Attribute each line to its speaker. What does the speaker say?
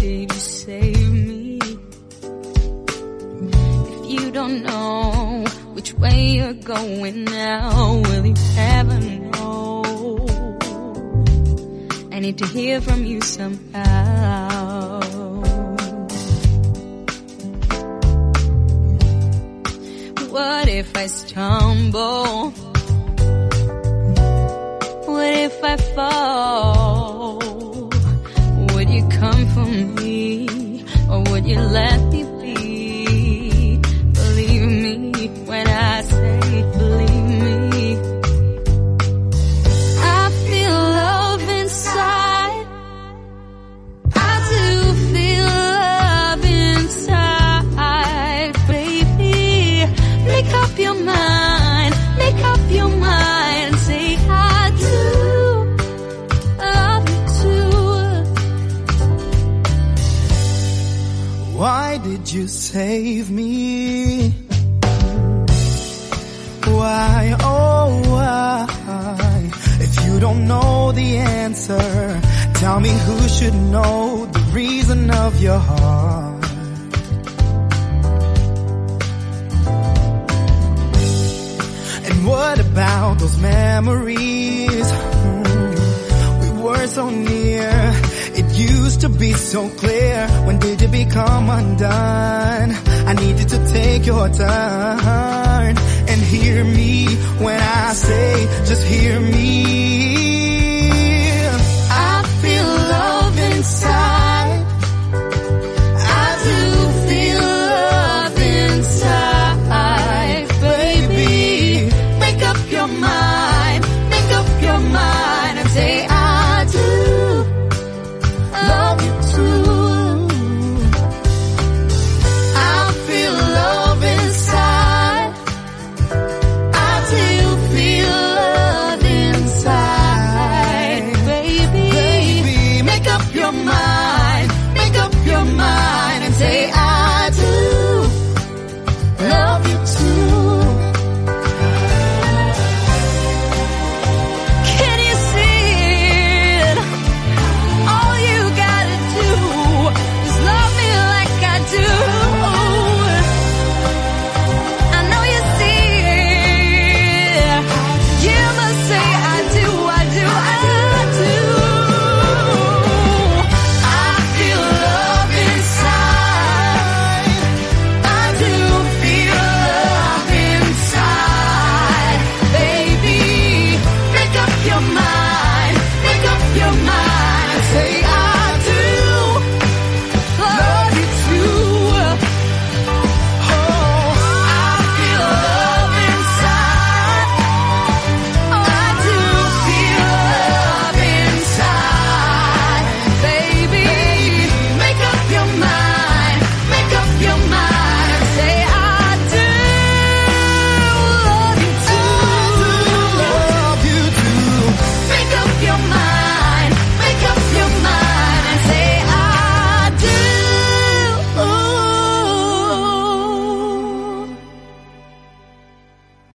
Speaker 1: did you save me? If you don't know which way you're going now, will you ever know? I need to hear from you somehow. What if I stumble? What if I fall? Would you come for me, or would you let me be? Believe me when I say believe me. I feel love inside. I do feel love inside, baby. Make up your mind, make up your mind, say I do love you too.
Speaker 2: Why did you save me? Why, oh why? If you don't know the answer, tell me who should know the reason of your heart. And what about those memories? We were so near, it used to be so clear. When did you become undone? I need you to take your turn and hear me when I say, just hear me.